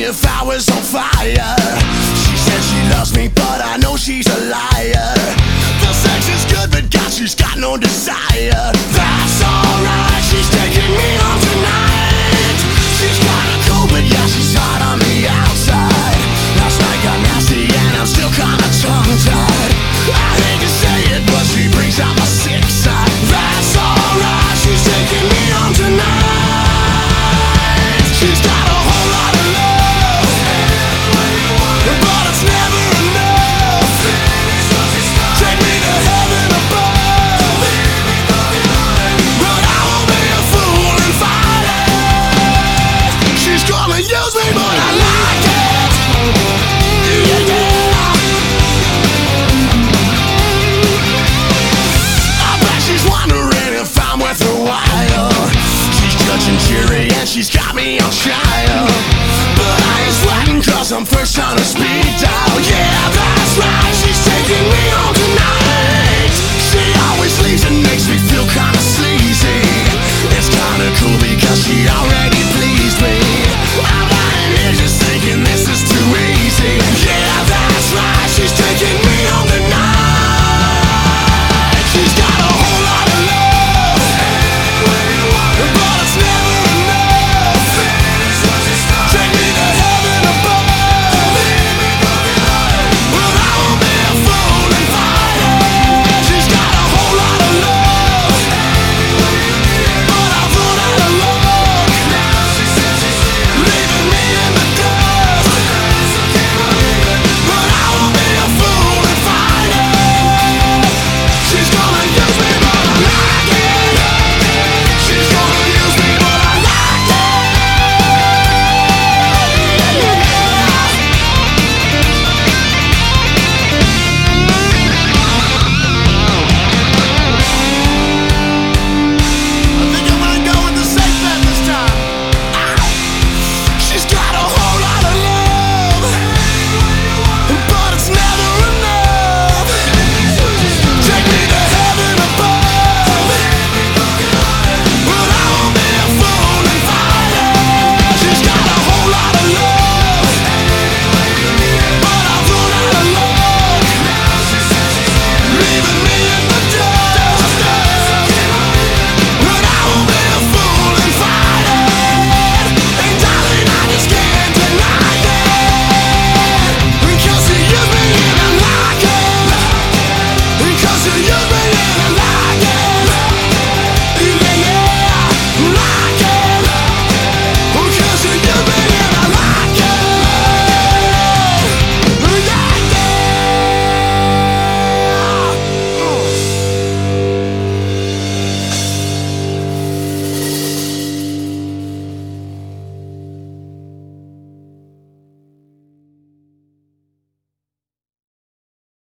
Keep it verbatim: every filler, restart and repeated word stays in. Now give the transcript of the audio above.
if I was on fire. She said she loves me, but I know she's a liar. The sex is good, but God, she's got no desire. That's alright, she's taking me home tonight. She's kinda cool, but yeah, she's hot on the outside. Last night got nasty and I'm still kinda tongue-tied. I hate to say it, but she brings out my sick side. That's alright, she's taking me home tonight. She's got a whole lot of love, but it's never enough. Take me to heaven above, but I won't be a fool and fight it. She's gonna use me, but I like it. Yeah, yeah. I bet she's wondering if I'm worth a while. She's judging jury and she's got me on trial, but I ain't sweating cause I'm first on a speed dial. Yeah, that's right, she's taking me home tonight. She always leaves and makes me feel kinda sleazy. It's kinda cool because she already pleased me.